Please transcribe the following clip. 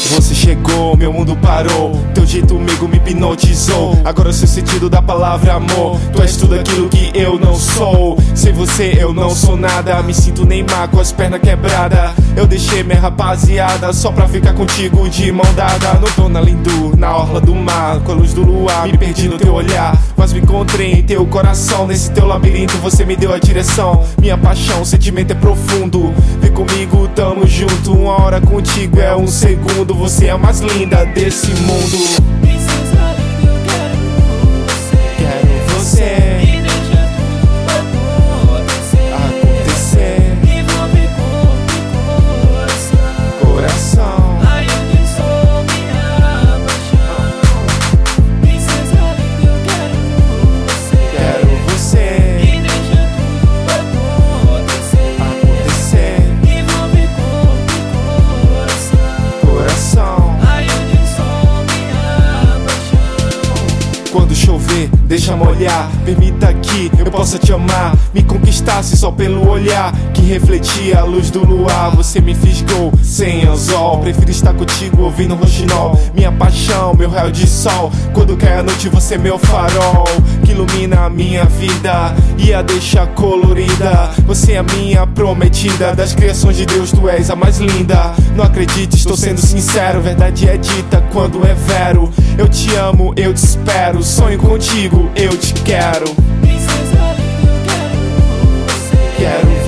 Você chegou, meu mundo parou. Teu jeito meigo me hipnotizou. Agora eu sei o sentido da palavra amor. Tu és tudo aquilo que eu não sou. Sem você eu não sou nada. Me sinto Neymar com as pernas quebradas. Eu deixei minha rapaziada só pra ficar contigo de mão dada. No Dona Lindu, na orla do mar, com a luz do luar, me perdi no teu olhar. Mas me encontrei em teu coração. Nesse teu labirinto você me deu a direção. Minha paixão, sentimento é profundo. Vem comigo, tamo junto. Uma hora contigo é um segundo. Você é a mais linda desse mundo. Princesa linda, eu quero você. Quero você. E deixa tudo acontecer. Envolve corpo e Coração. Ai, onde sou minha paixão. Princesa linda, eu quero você. Quero você. E deixa tudo acontecer. Envolve corpo e Coração. Ai, onde sou minha paixão. Quando chover, deixa molhar. Permita que eu possa te amar. Me conquistasse só pelo olhar que refletia a luz do luar. Você me fisgou sem anzol. Prefiro estar contigo ouvindo roxinol. Minha paixão, meu raio de sol. Quando cai a noite você é meu farol, que ilumina a minha vida e a deixa colorida. Você é a minha prometida. Das criações de Deus tu és a mais linda. Não acredite, estou sendo sincero. Verdade é dita quando é vero. Eu te amo, eu te espero. Sonho contigo, eu te quero. Princesa linda, eu quero você. Quero